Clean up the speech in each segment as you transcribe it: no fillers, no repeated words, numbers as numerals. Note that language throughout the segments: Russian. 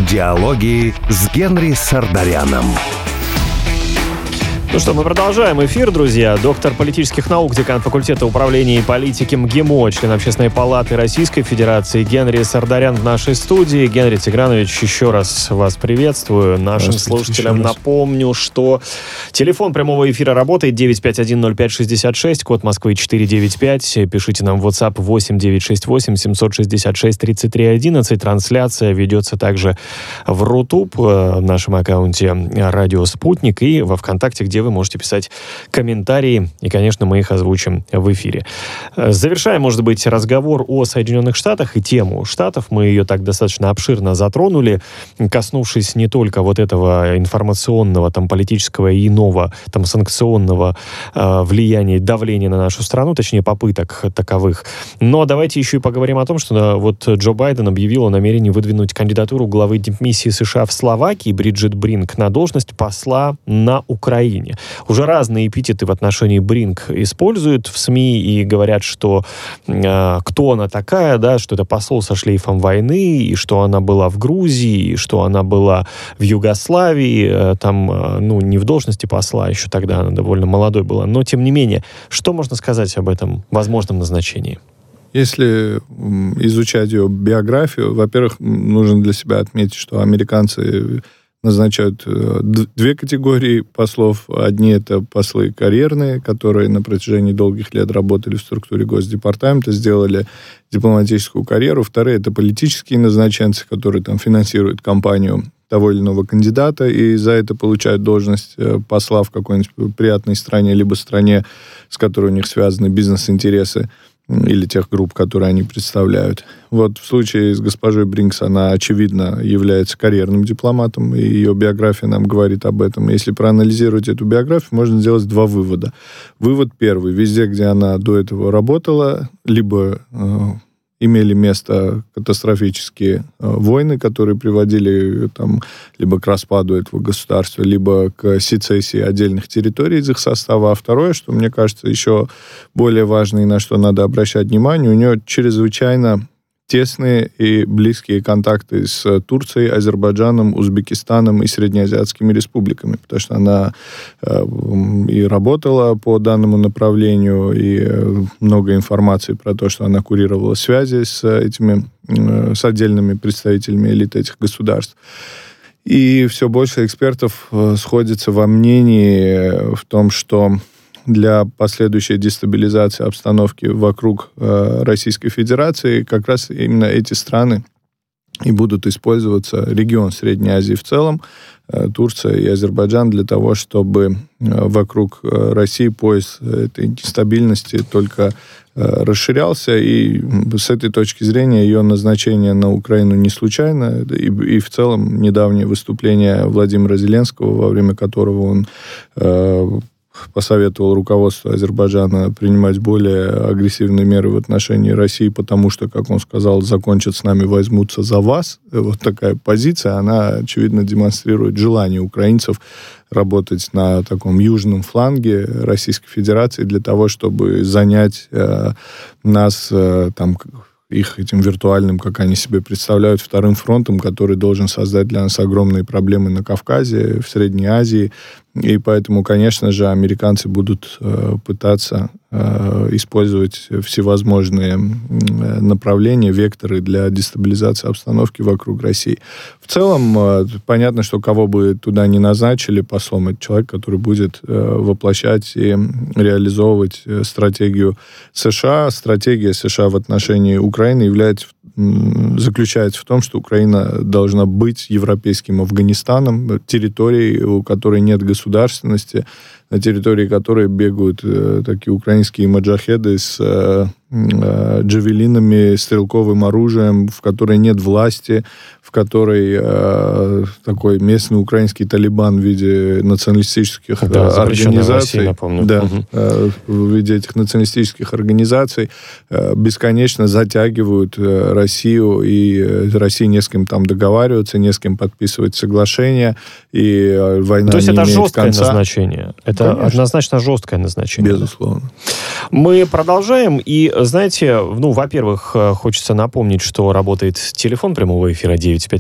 Диалоги с Генри Сардаряном. Ну что, мы продолжаем эфир, друзья. Доктор политических наук, декан факультета управления и политики МГИМО, член Общественной палаты Российской Федерации Генри Сардарян в нашей студии. Генри Тигранович, еще раз вас приветствую. Нашим слушателям напомню, что телефон прямого эфира работает 951-05-66, код Москвы 495. Пишите нам в WhatsApp 8-968-766-3311. Трансляция ведется также в Рутуб, в нашем аккаунте «Радио Спутник», и во ВКонтакте, где вы можете писать комментарии, и, конечно, мы их озвучим в эфире. Завершая, может быть, разговор о Соединенных Штатах и тему Штатов, мы ее так достаточно обширно затронули, коснувшись не только вот этого информационного, политического и иного, санкционного влияния, давления на нашу страну, точнее, попыток таковых. Но давайте еще и поговорим о том, что вот Джо Байден объявил о намерении выдвинуть кандидатуру главы дипмиссии США в Словакии Бриджит Бринк на должность посла на Украине. Уже разные эпитеты в отношении Бринк используют в СМИ и говорят, что кто она такая, да, что это посол со шлейфом войны, и что она была в Грузии, и что она была в Югославии, не в должности посла, еще тогда она довольно молодой была, но тем не менее, что можно сказать об этом возможном назначении? Если изучать ее биографию, во-первых, нужно для себя отметить, что американцы назначают две категории послов. Одни — это послы карьерные, которые на протяжении долгих лет работали в структуре Госдепартамента, сделали дипломатическую карьеру. Вторые — это политические назначенцы, которые финансируют кампанию того или иного кандидата, и за это получают должность посла в какой-нибудь приятной стране, либо стране, с которой у них связаны бизнес-интересы, или тех групп, которые они представляют. Вот в случае с госпожой Бринкс она, очевидно, является карьерным дипломатом, и ее биография нам говорит об этом. Если проанализировать эту биографию, можно сделать два вывода. Вывод первый. Везде, где она до этого работала, либо имели место катастрофические войны, которые приводили либо к распаду этого государства, либо к сецессии отдельных территорий из их состава. А второе, что, мне кажется, еще более важно и на что надо обращать внимание, у нее чрезвычайно тесные и близкие контакты с Турцией, Азербайджаном, Узбекистаном и среднеазиатскими республиками, потому что она и работала по данному направлению, и много информации про то, что она курировала связи с отдельными представителями элит этих государств. И все больше экспертов сходится во мнении в том, что для последующей дестабилизации обстановки вокруг Российской Федерации как раз именно эти страны и будут использоваться, регион Средней Азии в целом, Турция и Азербайджан, для того, чтобы вокруг России пояс этой нестабильности только расширялся. И с этой точки зрения ее назначение на Украину не случайно. И в целом недавнее выступление Владимира Зеленского, во время которого он посоветовал руководству Азербайджана принимать более агрессивные меры в отношении России, потому что, как он сказал, закончат с нами, возьмутся за вас. Вот такая позиция, она, очевидно, демонстрирует желание украинцев работать на таком южном фланге Российской Федерации для того, чтобы занять нас их этим виртуальным, как они себе представляют, вторым фронтом, который должен создать для нас огромные проблемы на Кавказе, в Средней Азии. И поэтому, конечно же, американцы будут пытаться использовать всевозможные направления, векторы для дестабилизации обстановки вокруг России. В целом, понятно, что кого бы туда ни назначили послом, это человек, который будет воплощать и реализовывать стратегию США. Стратегия США в отношении Украины заключается в том, что Украина должна быть европейским Афганистаном, территорией, у которой нет государственности, на территории которой бегают такие украинские маджахеды с джавелинами, стрелковым оружием, в которой нет власти, в которой такой местный украинский Талибан в виде националистических организаций, в виде этих националистических организаций бесконечно затягивают Россию, и Россия не с кем там договариваться, не с кем подписывать соглашения, и война не имеет конца. То есть это жесткое назначение? Это конечно. однозначно жесткое назначение. Безусловно. Мы продолжаем. И, знаете, во-первых, хочется напомнить, что работает телефон прямого эфира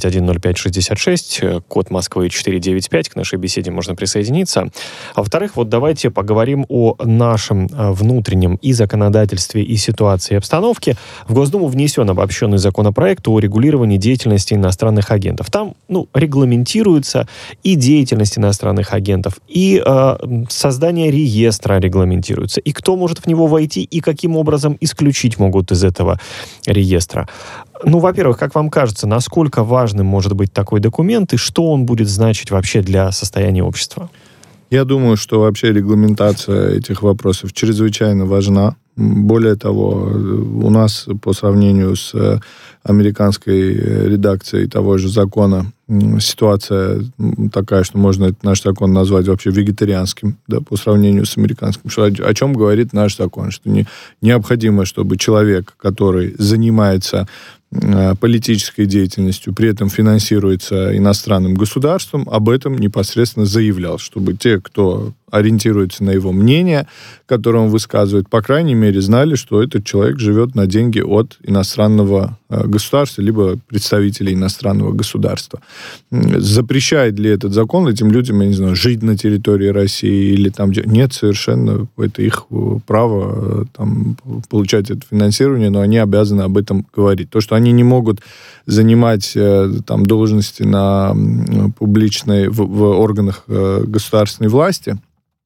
951-05-66, код Москвы 495. К нашей беседе можно присоединиться. А во-вторых, давайте поговорим о нашем внутреннем и законодательстве, и ситуации, и обстановке. В Госдуму внесен обобщенный законопроект о регулировании деятельности иностранных агентов. Там, регламентируется и деятельность иностранных агентов, и создание реестра регламентируется, и кто может в него войти, и каким образом исключить могут из этого реестра. Во-первых, как вам кажется, насколько важным может быть такой документ, и что он будет значить вообще для состояния общества? Я думаю, что вообще регламентация этих вопросов чрезвычайно важна. Более того, у нас по сравнению с американской редакцией того же закона ситуация такая, что можно этот наш закон назвать вообще вегетарианским, да, по сравнению с американским. О чем говорит наш закон? Что необходимо, чтобы человек, который занимается политической деятельностью, при этом финансируется иностранным государством, об этом непосредственно заявлял, чтобы те, кто ориентируется на его мнение, которое он высказывает, по крайней мере, знали, что этот человек живет на деньги от иностранного государства, либо представителей иностранного государства. Запрещает ли этот закон этим людям, я не знаю, жить на территории России или там где? Нет, совершенно. Это их право получать это финансирование, но они обязаны об этом говорить. То, что они не могут занимать должности на публичной, в органах государственной власти,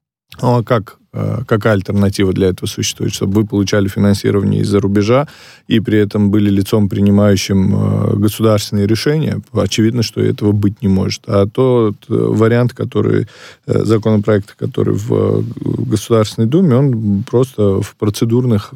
какая альтернатива для этого существует? Чтобы вы получали финансирование из-за рубежа и при этом были лицом, принимающим государственные решения, очевидно, что этого быть не может. А тот вариант, законопроект, который в Государственной Думе, он просто в процедурных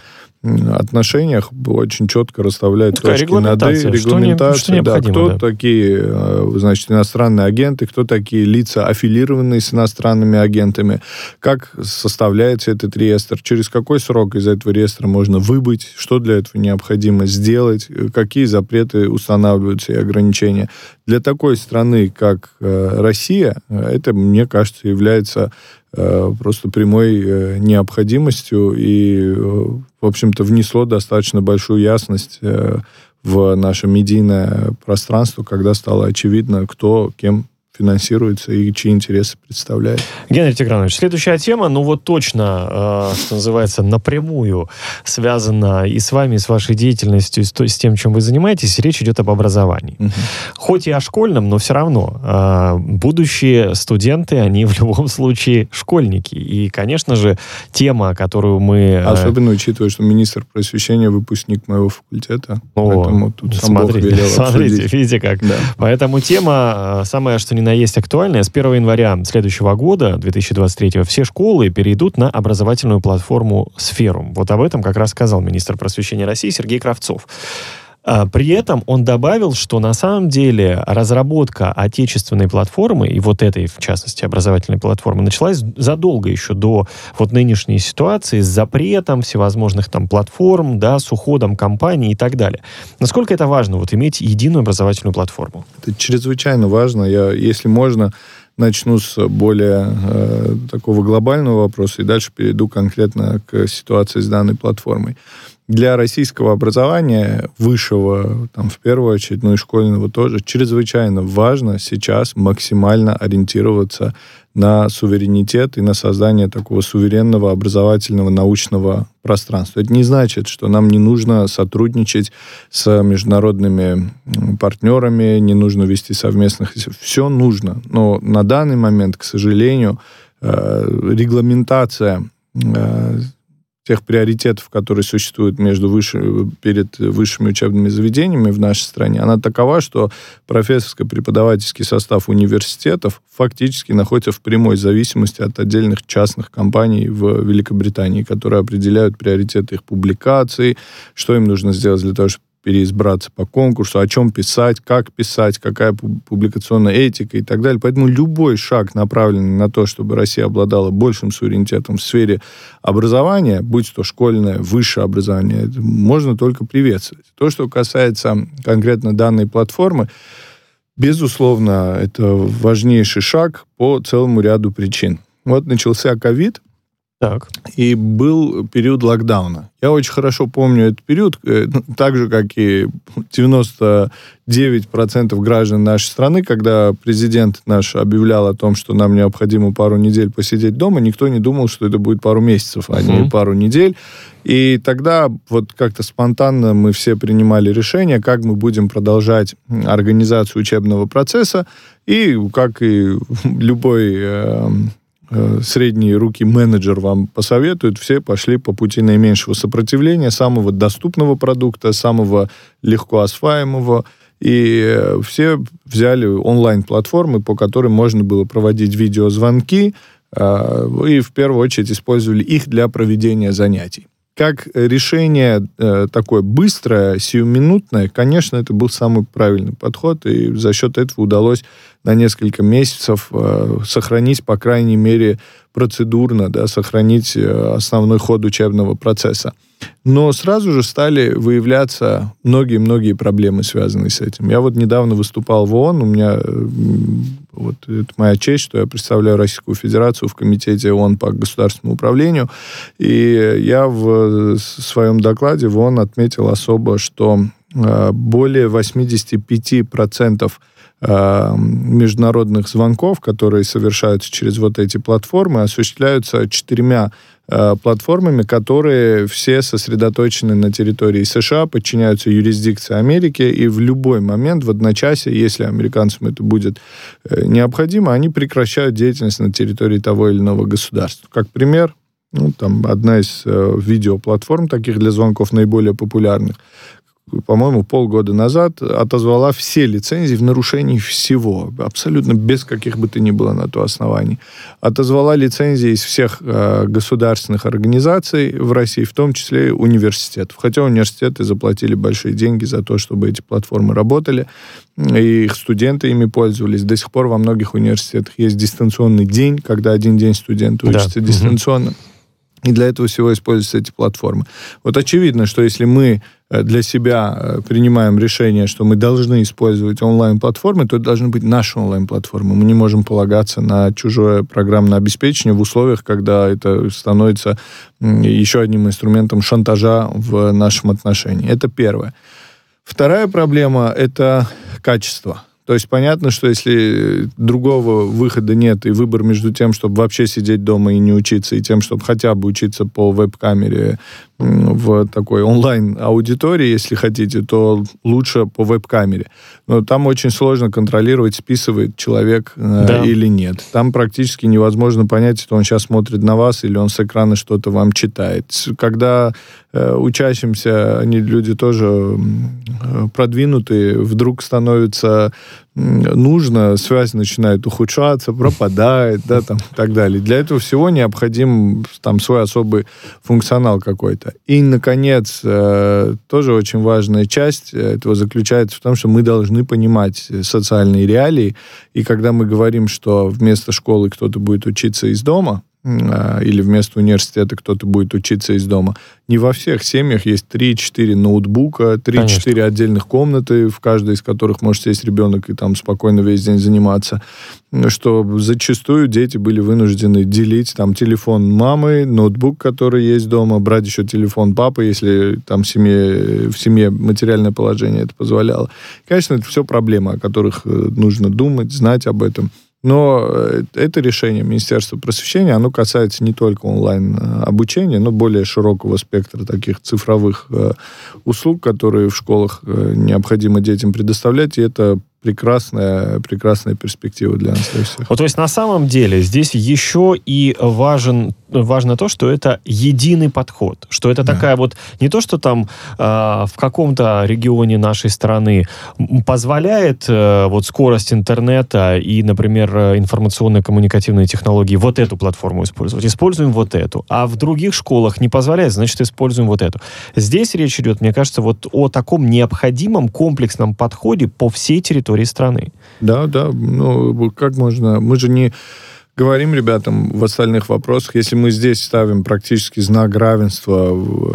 отношениях очень четко расставляет точки над «и». Регламентация. Кто такие, иностранные агенты, кто такие лица, аффилированные с иностранными агентами, как составляется этот реестр, через какой срок из этого реестра можно выбыть, что для этого необходимо сделать, какие запреты устанавливаются и ограничения. Для такой страны, как Россия, это, мне кажется, является просто прямой необходимостью и, в общем-то, внесло достаточно большую ясность в наше медийное пространство, когда стало очевидно, кто кем финансируется и чьи интересы представляет. Геннадий Тигранович, следующая тема, точно, что называется, напрямую связана и с вами, и с вашей деятельностью, и с тем, чем вы занимаетесь. Речь идет об образовании. Угу. Хоть и о школьном, но все равно будущие студенты, они в любом случае школьники. И, конечно же, тема, которую мы... Особенно учитывая, что министр просвещения выпускник моего факультета. Поэтому тут сам Бог велел обсудить. Смотрите, видите как. Да. Поэтому тема, самая что ни на есть актуальная, с 1 января следующего года, 2023, все школы перейдут на образовательную платформу «Сферум». Вот об этом как раз сказал министр просвещения России Сергей Кравцов. При этом он добавил, что на самом деле разработка отечественной платформы, и этой, в частности, образовательной платформы, началась задолго еще до нынешней ситуации с запретом всевозможных платформ, с уходом компаний и так далее. Насколько это важно, иметь единую образовательную платформу? Это чрезвычайно важно. Я, если можно, начну с более такого глобального вопроса и дальше перейду конкретно к ситуации с данной платформой. Для российского образования, высшего, в первую очередь, и школьного тоже, чрезвычайно важно сейчас максимально ориентироваться на суверенитет и на создание такого суверенного образовательного научного пространства. Это не значит, что нам не нужно сотрудничать с международными партнерами, не нужно вести совместных... Все нужно. Но на данный момент, к сожалению, регламентация тех приоритетов, которые существуют перед высшими учебными заведениями в нашей стране, она такова, что профессорско-преподавательский состав университетов фактически находится в прямой зависимости от отдельных частных компаний в Великобритании, которые определяют приоритеты их публикаций, что им нужно сделать для того, чтобы переизбраться по конкурсу, о чем писать, какая публикационная этика и так далее. Поэтому любой шаг, направленный на то, чтобы Россия обладала большим суверенитетом в сфере образования, будь то школьное, высшее образование, можно только приветствовать. То, что касается конкретно данной платформы, безусловно, это важнейший шаг по целому ряду причин. Вот начался ковид, Так. и был период локдауна. Я очень хорошо помню этот период, так же, как и 99% граждан нашей страны, когда президент наш объявлял о том, что нам необходимо пару недель посидеть дома, никто не думал, что это будет пару месяцев, а не пару недель. И тогда вот как-то спонтанно мы все принимали решение, как мы будем продолжать организацию учебного процесса, и как и любой средние руки менеджер вам посоветует, все пошли по пути наименьшего сопротивления, самого доступного продукта, самого легко осваиваемого, и все взяли онлайн-платформы, по которым можно было проводить видеозвонки, и в первую очередь использовали их для проведения занятий. Как решение такое быстрое, сиюминутное, конечно, это был самый правильный подход, и за счет этого удалось на несколько месяцев сохранить, по крайней мере, процедурно, да, сохранить основной ход учебного процесса. Но сразу же стали выявляться многие-многие проблемы, связанные с этим. Я вот недавно выступал в ООН, у меня вот это моя честь, что я представляю Российскую Федерацию в Комитете ООН по государственному управлению, и я в своем докладе в ООН отметил особо, что более 85% международных звонков, которые совершаются через вот эти платформы, осуществляются 4 платформами, которые все сосредоточены на территории США, подчиняются юрисдикции Америки, и в любой момент, в одночасье, если американцам это будет необходимо, они прекращают деятельность на территории того или иного государства. Как пример, там одна из видеоплатформ таких для звонков наиболее популярных, по-моему, полгода назад отозвала все лицензии в нарушении всего, абсолютно без каких бы то ни было на то оснований. Отозвала лицензии из всех государственных организаций в России, в том числе и университетов. Хотя университеты заплатили большие деньги за то, чтобы эти платформы работали, и их студенты ими пользовались. До сих пор во многих университетах есть дистанционный день, когда один день студенты учатся дистанционно. И для этого всего используются эти платформы. Вот очевидно, что если мы для себя принимаем решение, что мы должны использовать онлайн-платформы, то это должны быть наши онлайн-платформы. Мы не можем полагаться на чужое программное обеспечение в условиях, когда это становится еще одним инструментом шантажа в нашем отношении. Это первое. Вторая проблема – это качество. То есть понятно, что если другого выхода нет, и выбор между тем, чтобы вообще сидеть дома и не учиться, и тем, чтобы хотя бы учиться по веб-камере в такой онлайн-аудитории, если хотите, то лучше по веб-камере. Но там очень сложно контролировать, списывает человек или нет. Там практически невозможно понять, что он сейчас смотрит на вас или он с экрана что-то вам читает. Когда учащимся, они люди тоже продвинутые, вдруг становится нужно, связь начинает ухудшаться, пропадает, да, там, и так далее. Для этого всего необходим там свой особый функционал какой-то. И, наконец, тоже очень важная часть этого заключается в том, что мы должны понимать социальные реалии, и когда мы говорим, что вместо школы кто-то будет учиться из дома, или вместо университета кто-то будет учиться из дома. Не во всех семьях есть 3-4 ноутбука, 3-4 отдельных комнаты, в каждой из которых может сесть ребенок и там спокойно весь день заниматься. Что зачастую дети были вынуждены делить там телефон мамы, ноутбук, который есть дома, брать еще телефон папы, если там в семье материальное положение это позволяло. Конечно, это все проблемы, о которых нужно думать, знать об этом. Но это решение Министерства просвещения, оно касается не только онлайн-обучения, но более широкого спектра таких цифровых услуг, которые в школах необходимо детям предоставлять, и это прекрасная перспектива для нас всех. Вот, то есть на самом деле здесь еще и важно то, что это единый подход, что это такая вот не то, что там в каком-то регионе нашей страны позволяет вот скорость интернета и, например, информационно-коммуникативные технологии вот эту платформу использовать. Используем вот эту. А в других школах не позволяет, значит, используем вот эту. Здесь речь идет, мне кажется, вот о таком необходимом комплексном подходе по всей территории страны. Да. Ну, как можно... Мы же не говорим ребятам в остальных вопросах, если мы здесь ставим практически знак равенства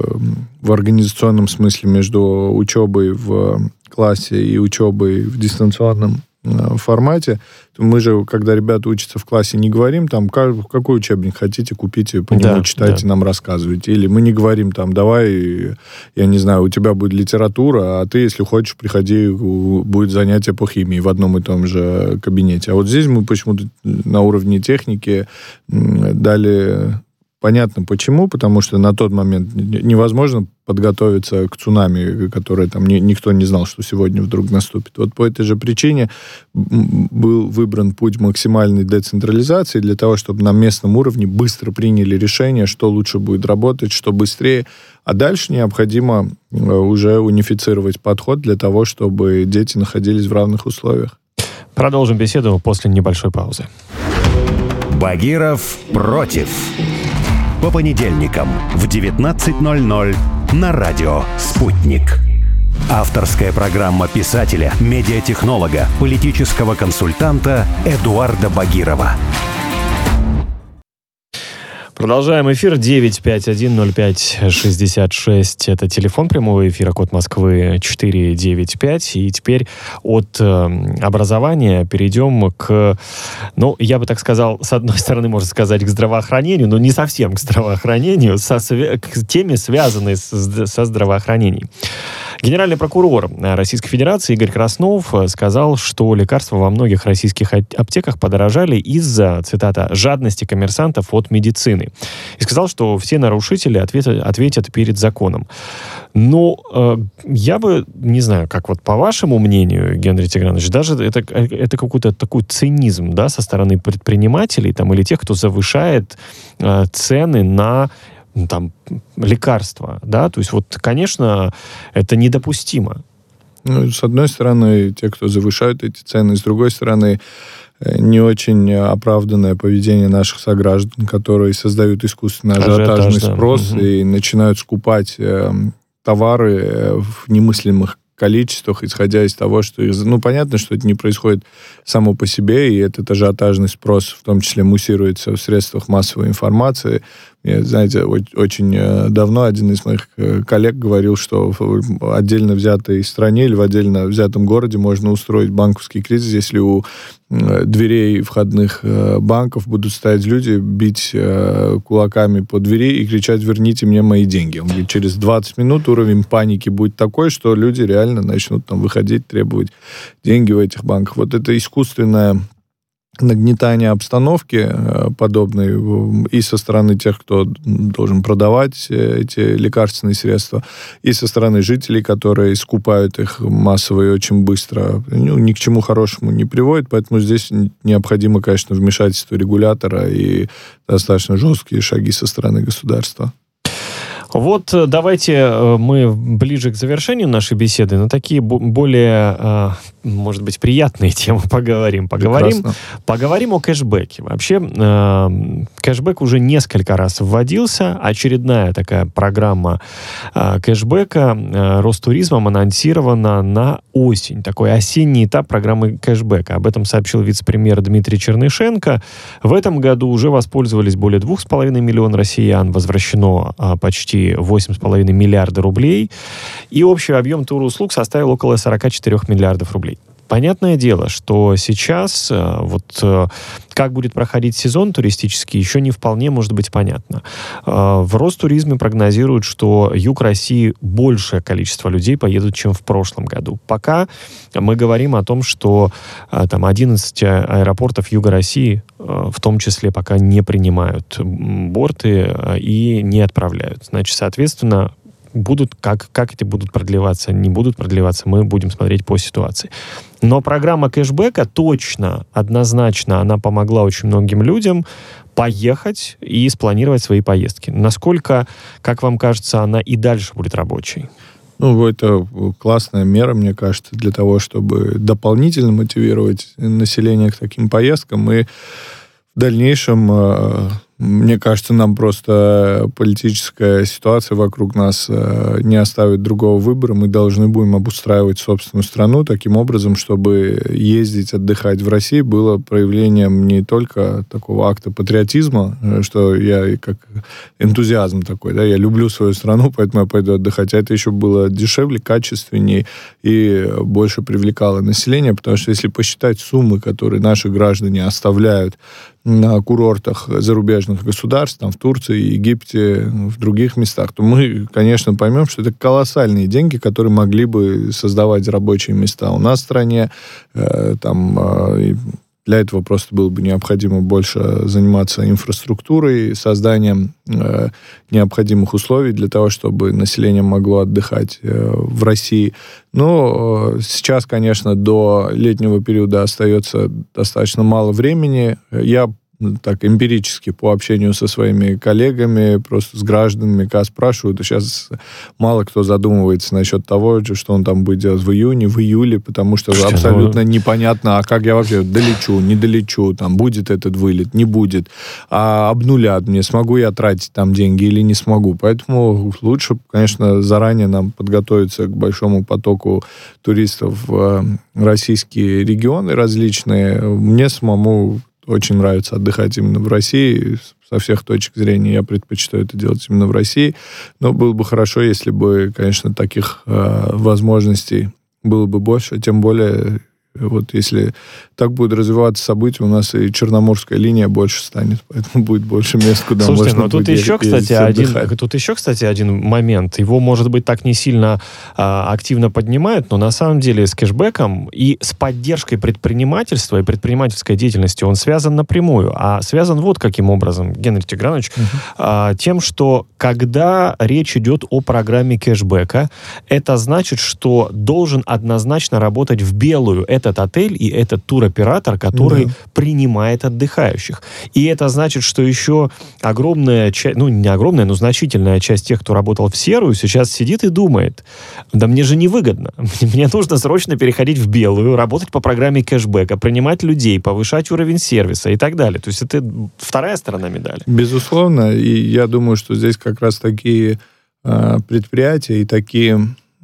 в организационном смысле между учебой в классе и учебой в дистанционном формате. Мы же, когда ребята учатся в классе, не говорим там, какой учебник хотите, купите, по нему читайте, нам рассказывайте. Или мы не говорим там, давай, я не знаю, у тебя будет литература, а ты, если хочешь, приходи, будет занятие по химии в одном и том же кабинете. А вот здесь мы почему-то на уровне техники дали... Понятно почему, потому что на тот момент невозможно подготовиться к цунами, которое там никто не знал, что сегодня вдруг наступит. Вот по этой же причине был выбран путь максимальной децентрализации для того, чтобы на местном уровне быстро приняли решение, что лучше будет работать, что быстрее. А дальше необходимо уже унифицировать подход для того, чтобы дети находились в равных условиях. Продолжим беседу после небольшой паузы. Багиров против. По понедельникам в 19:00 на радио «Спутник». Авторская программа писателя, медиатехнолога, политического консультанта Эдуарда Багирова. Продолжаем эфир. 951-05-66. Это телефон прямого эфира, код Москвы 495. И теперь от образования перейдем к, ну, я бы так сказал, с одной стороны, можно сказать, к здравоохранению, но не совсем к здравоохранению, к теме, связанной со здравоохранением. Генеральный прокурор Российской Федерации Игорь Краснов сказал, что лекарства во многих российских аптеках подорожали из-за, цитата, «жадности коммерсантов от медицины». И сказал, что все нарушители ответят перед законом. Но я бы, не знаю, как вот по вашему мнению, Генрий Тигранович, даже это какой-то такой цинизм, да, со стороны предпринимателей там, или тех, кто завышает цены на там, лекарства, да, то есть вот, конечно, это недопустимо. Ну, с одной стороны, те, кто завышают эти цены, с другой стороны, не очень оправданное поведение наших сограждан, которые создают искусственно ажиотажный спрос и начинают скупать товары в немыслимых количествах, исходя из того, что... Ну, понятно, что это не происходит само по себе, и этот ажиотажный спрос в том числе муссируется в средствах массовой информации. Мне, знаете, очень давно один из моих коллег говорил, что в отдельно взятой стране или в отдельно взятом городе можно устроить банковский кризис, если у дверей входных банков будут стоять люди, бить кулаками по двери и кричать: «Верните мне мои деньги». Он говорит, через 20 минут уровень паники будет такой, что люди реально начнут там выходить, требовать деньги в этих банках. Вот это искусственное нагнетание обстановки подобной и со стороны тех, кто должен продавать эти лекарственные средства, и со стороны жителей, которые скупают их массово и очень быстро, ни к чему хорошему не приводит. Поэтому здесь необходимо, конечно, вмешательство регулятора и достаточно жесткие шаги со стороны государства. Вот давайте мы ближе к завершению нашей беседы на такие более, может быть, приятные темы поговорим. Поговорим о кэшбэке. Вообще, кэшбэк уже несколько раз вводился. Очередная такая программа кэшбэка Ростуризмом анонсирована на осень. Такой осенний этап программы кэшбэка. Об этом сообщил вице-премьер Дмитрий Чернышенко. В этом году уже воспользовались более 2,5 миллиона россиян. Возвращено почти 8,5 миллиарда рублей, и общий объем туроуслуг составил около 44 миллиардов рублей. Понятное дело, что сейчас как будет проходить сезон туристический, еще не вполне может быть понятно. В Ростуризме прогнозируют, что юг России большее количество людей поедут, чем в прошлом году. Пока мы говорим о том, что там 11 аэропортов юга России в том числе пока не принимают борты и не отправляют. Значит, соответственно, как эти будут продлеваться, не будут продлеваться, мы будем смотреть по ситуации. Но программа кэшбэка точно, однозначно, она помогла очень многим людям поехать и спланировать свои поездки. Насколько, как вам кажется, она и дальше будет рабочей? Ну, это классная мера, мне кажется, для того, чтобы дополнительно мотивировать население к таким поездкам и в дальнейшем Мне кажется, нам просто политическая ситуация вокруг нас не оставит другого выбора. Мы должны будем обустраивать собственную страну таким образом, чтобы ездить, отдыхать в России было проявлением не только такого акта патриотизма, что я как энтузиазм такой, да, я люблю свою страну, поэтому я пойду отдыхать, а это еще было дешевле, качественнее и больше привлекало население, потому что если посчитать суммы, которые наши граждане оставляют на курортах зарубежных государств, там в Турции, Египте, в других местах, то мы, конечно, поймем, что это колоссальные деньги, которые могли бы создавать рабочие места у нас в стране. Для этого просто было бы необходимо больше заниматься инфраструктурой, созданием необходимых условий для того, чтобы население могло отдыхать в России. Но сейчас, конечно, до летнего периода остается достаточно мало времени. Я так эмпирически по общению со своими коллегами, просто с гражданами, когда спрашивают, сейчас мало кто задумывается насчет того, что он там будет делать в июне, в июле, потому что абсолютно непонятно, а как я вообще долечу, не долечу, там будет этот вылет, не будет, а обнулят мне, смогу я тратить там деньги или не смогу. Поэтому лучше, конечно, заранее нам подготовиться к большому потоку туристов в российские регионы различные. Мне самому очень нравится отдыхать именно в России. Со всех точек зрения я предпочитаю это делать именно в России. Но было бы хорошо, если бы, конечно, таких возможностей было бы больше. Тем более, вот если так будет развиваться события, у нас и Черноморская линия больше станет, поэтому будет больше мест, куда Слушайте, можно будет ездить отдыхать. Тут еще, кстати, один момент. Его, может быть, так не сильно активно поднимают, но на самом деле с кэшбэком и с поддержкой предпринимательства и предпринимательской деятельности он связан напрямую. А связан вот каким образом, Генрих Тигранович, тем, что когда речь идет о программе кэшбэка, это значит, что должен однозначно работать в белую этот отель и этот туроператор, который принимает отдыхающих. И это значит, что еще огромная часть, не огромная, но значительная часть тех, кто работал в серую, сейчас сидит и думает, да мне же невыгодно. Мне нужно срочно переходить в белую, работать по программе кэшбэка, принимать людей, повышать уровень сервиса и так далее. То есть это вторая сторона медали. Безусловно. И я думаю, что здесь как раз такие предприятия и такие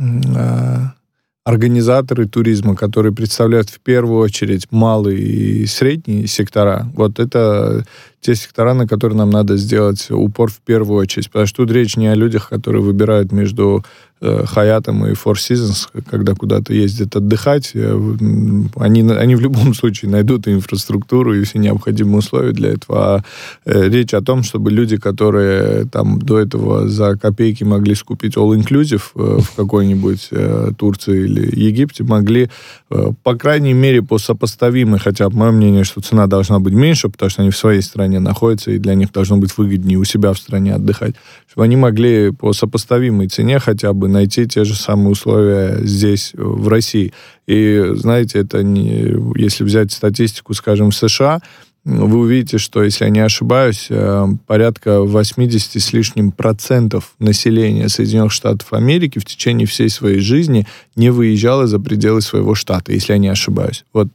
организаторы туризма, которые представляют в первую очередь малые и средние сектора, вот это те сектора, на которые нам надо сделать упор в первую очередь. Потому что тут речь не о людях, которые выбирают между Хаятом и Four Seasons, когда куда-то ездят отдыхать. Они в любом случае найдут инфраструктуру и все необходимые условия для этого. А речь о том, чтобы люди, которые там до этого за копейки могли скупить all-inclusive в какой-нибудь Турции или Египте, могли, по крайней мере, по сопоставимой, хотя, по моему мнению, что цена должна быть меньше, потому что они в своей стране находятся, и для них должно быть выгоднее у себя в стране отдыхать, чтобы они могли по сопоставимой цене хотя бы найти те же самые условия здесь, в России. И, знаете, это не... Если взять статистику, скажем, в США, вы увидите, что, если я не ошибаюсь, порядка 80 с лишним процентов населения Соединенных Штатов Америки в течение всей своей жизни не выезжало за пределы своего штата, если я не ошибаюсь. Вот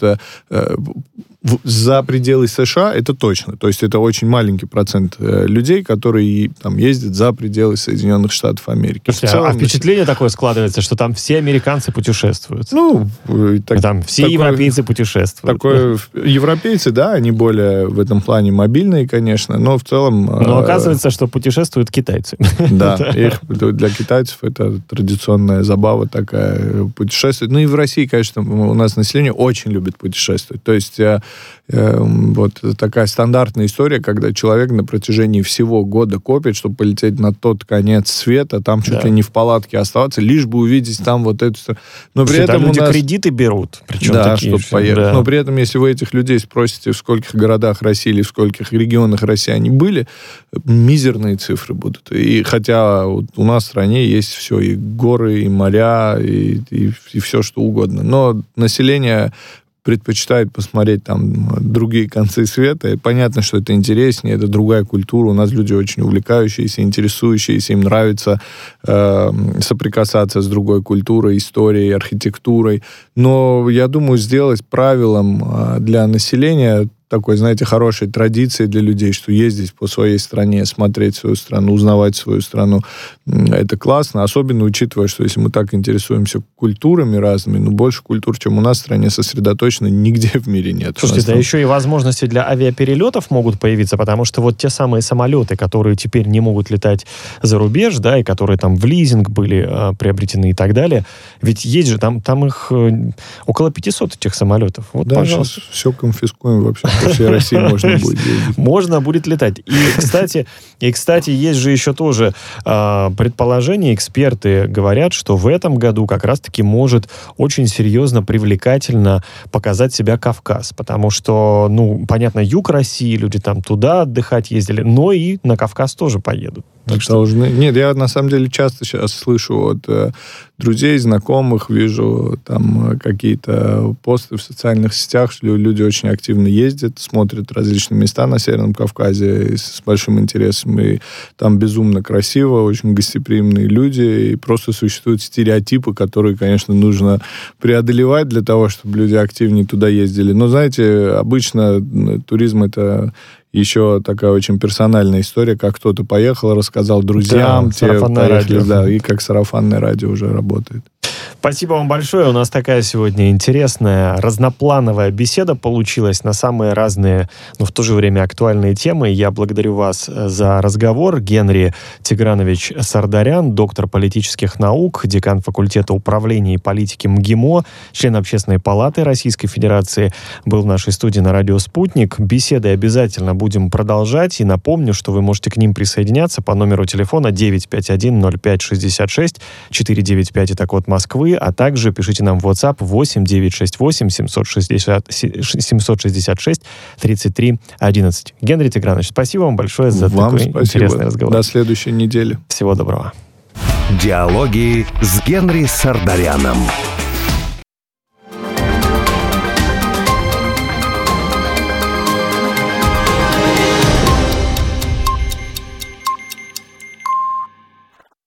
за пределы США это точно. То есть это очень маленький процент людей, которые там ездят за пределы Соединенных Штатов Америки. Слушайте, впечатление такое складывается, что там все американцы путешествуют. Там все европейцы путешествуют. Европейцы, да, они более в этом плане мобильные, конечно, но в целом... Но оказывается, что путешествуют китайцы. Да, для китайцев это традиционная забава такая, путешествовать. Ну и в России, конечно, у нас население очень любит путешествовать. То есть вот такая стандартная история, когда человек на протяжении всего года копит, чтобы полететь на тот конец света, там чуть ли не в палатке оставаться, лишь бы увидеть там вот эту... Но при этом люди кредиты берут, причем такие, чтобы поехать. Да. Но при этом, если вы этих людей спросите, в скольких городах России или в скольких регионах России они были, мизерные цифры будут. И хотя вот у нас в стране есть все, и горы, и моря, и все, что угодно. Но население предпочитает посмотреть там другие концы света. И понятно, что это интереснее, это другая культура. У нас люди очень увлекающиеся, интересующиеся, им нравится соприкасаться с другой культурой, историей, архитектурой. Но я думаю, сделать правилом для населения такой, знаете, хорошей традицией для людей, что ездить по своей стране, смотреть свою страну, узнавать свою страну. Это классно, особенно учитывая, что если мы так интересуемся культурами разными, больше культур, чем у нас в стране, сосредоточено нигде в мире нет. Слушайте, да еще и возможности для авиаперелетов могут появиться, потому что вот те самые самолеты, которые теперь не могут летать за рубеж, да, и которые там в лизинг были приобретены и так далее, ведь есть же, там их около 500 этих самолетов. Вот, да, пожалуйста. сейчас все конфискуем вообще, по всей России можно будет ездить. Можно будет летать. И, кстати, есть же еще тоже предположение, эксперты говорят, что в этом году как раз-таки может очень серьезно, привлекательно показать себя Кавказ, потому что, понятно, юг России, люди там туда отдыхать ездили, но и на Кавказ тоже поедут. Нет, я на самом деле часто сейчас слышу от друзей, знакомых, вижу там какие-то посты в социальных сетях, что люди очень активно ездят, смотрят различные места на Северном Кавказе с большим интересом, и там безумно красиво, очень гостеприимные люди, и просто существуют стереотипы, которые, конечно, нужно преодолевать для того, чтобы люди активнее туда ездили. Но, знаете, обычно туризм — это еще такая очень персональная история, как кто-то поехал, рассказал друзьям, да, те поехали, да, и как сарафанное радио уже работает. Спасибо вам большое. У нас такая сегодня интересная, разноплановая беседа получилась на самые разные, но в то же время актуальные темы. Я благодарю вас за разговор. Генри Тигранович Сардарян, доктор политических наук, декан факультета управления и политики МГИМО, член Общественной палаты Российской Федерации, был в нашей студии на радио «Спутник». Беседы обязательно будем продолжать. И напомню, что вы можете к ним присоединяться по номеру телефона 951-05-66, 495 — это код Москвы, а также пишите нам в WhatsApp 8-968-766-33-11. Генри Тигранович, спасибо вам большое за такой интересный разговор. До следующей недели. Всего доброго. Диалоги с Генри Сардаряном.